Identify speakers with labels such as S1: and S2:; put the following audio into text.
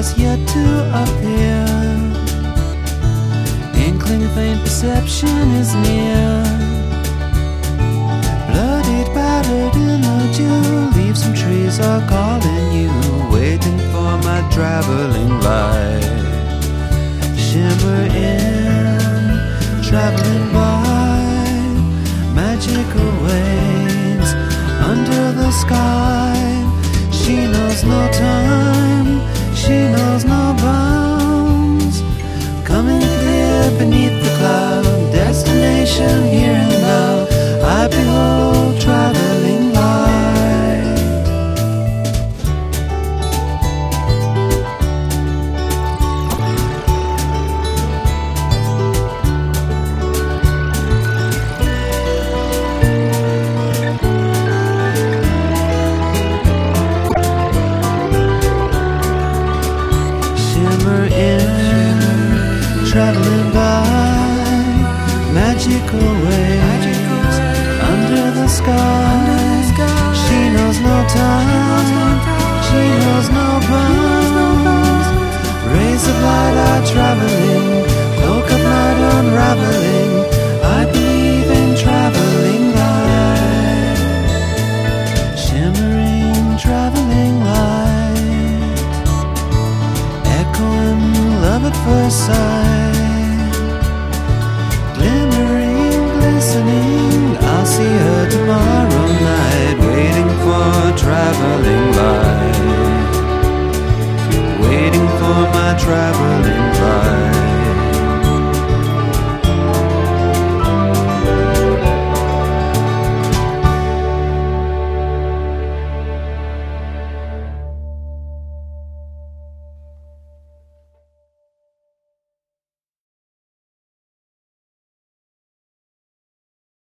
S1: has yet to appear. Inkling faint perception is near. Bloodied, battered in the dew, leaves and trees are calling you, waiting for my traveling light. Shimmer in, traveling by, magical waves under the sky. She knows no time, she knows no bounds. Coming clear beneath the cloud, destination here and now. I behold traveling light. Shimmer in, traveling by, magical waves under the sky. She knows no time, she knows no bounds. Rays of light are traveling, cloak of night unraveling. I believe in traveling light. Shimmering traveling light, echoing love at first sight. Glimmering, glistening, I'll see her tomorrow night, waiting for traveling light, waiting for my traveling